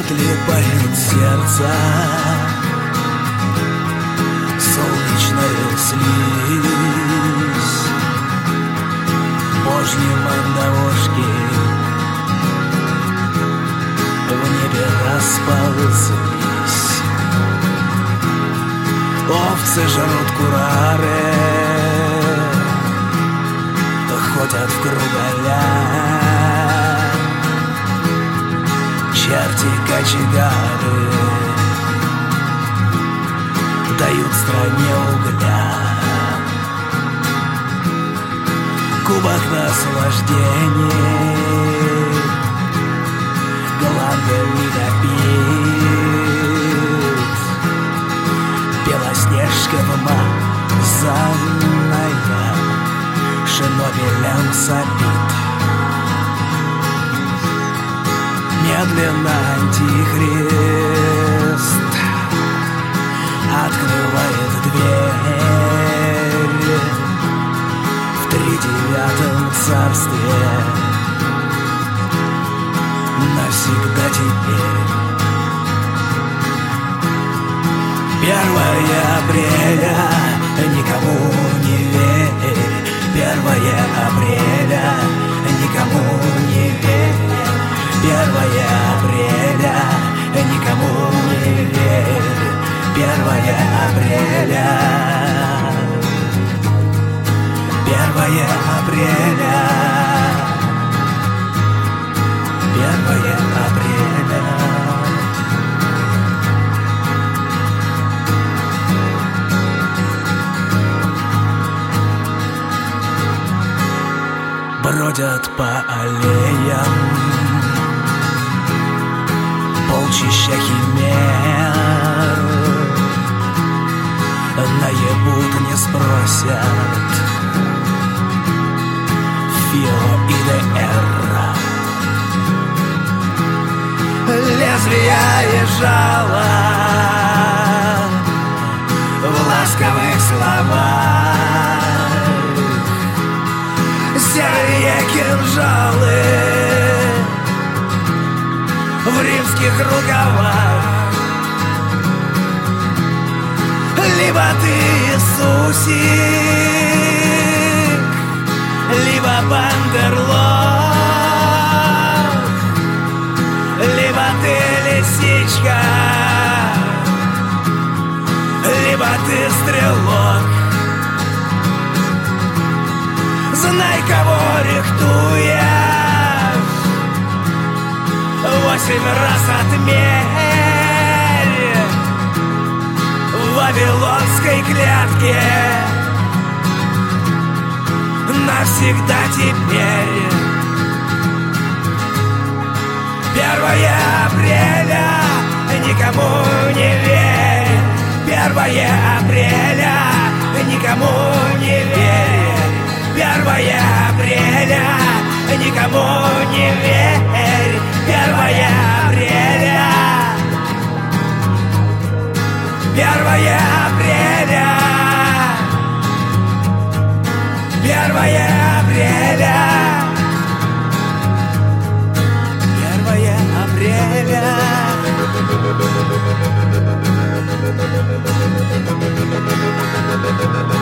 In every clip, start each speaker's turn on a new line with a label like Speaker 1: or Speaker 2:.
Speaker 1: поет сердце солнечная слизь, Божьи мандавошки в небе расползлись. Овцы жрут курары, ходят в круголя. Черти кочегары дают стране угля. Кубок наслаждений голландами допит. Белоснежка вымазанная Шенобелем сопит. Медленно антихрист открывает дверь в 39-м царстве. Навсегда теперь 1 апреля никому не верь. 1 апреля никому не верь. 1 апреля никому не верь. 1 апреля 1 апреля 1 апреля. Бродят по аллеям полчища химер, наебут, не спросят ФИО и ДР. Лезвия и жало в ласковых словах, серые кинжалы в римских рукавах. Либо ты Иисусик, либо бандерлог, либо ты лисичка, либо ты стрелок. Знай, кого рихтуешь, 8 раз отмерь в вавилонской клетке. Навсегда теперь 1 апреля никому не верь. 1 апреля никому не верь. 1 апреля никому не верь. 1 апреля 1 апреля 1 апреля 1 апреля.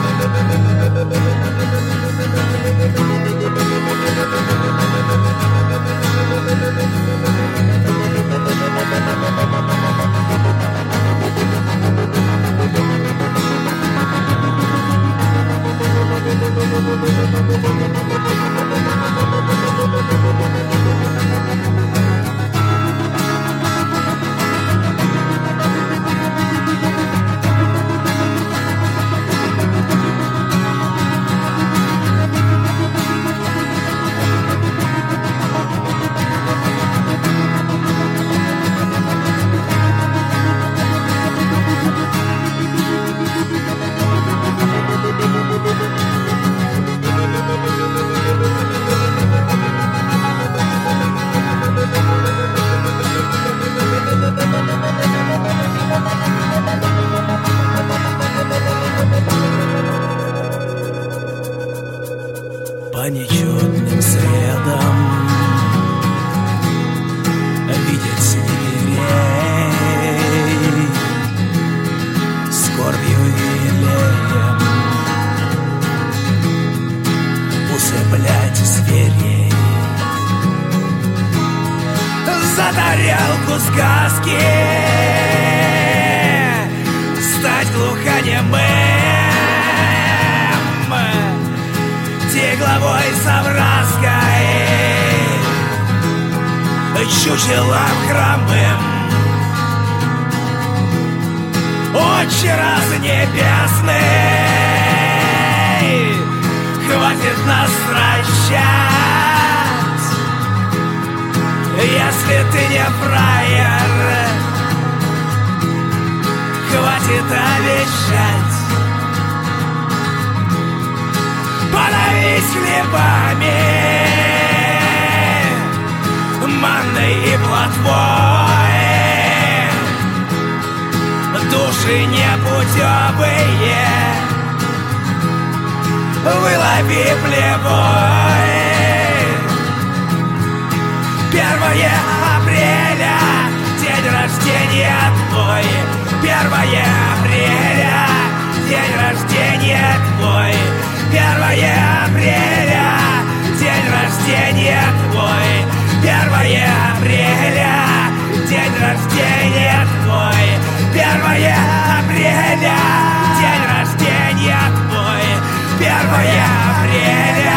Speaker 1: поделку сказки, стать глухонемым, тегловой совраской, чучелом хромым. Отче раз небесный, хватит нас прощать, если ты не фраер, хватит обещать. Подавись хлебами, манной и плотвой, души непутевые вылови плевой. 1 апреля, день рождения твой. 1 апреля, день рождения твой. 1 апреля, день рождения твой. 1 апреля, день рождения твой. 1 апреля, день рождения твой. 1 апреля.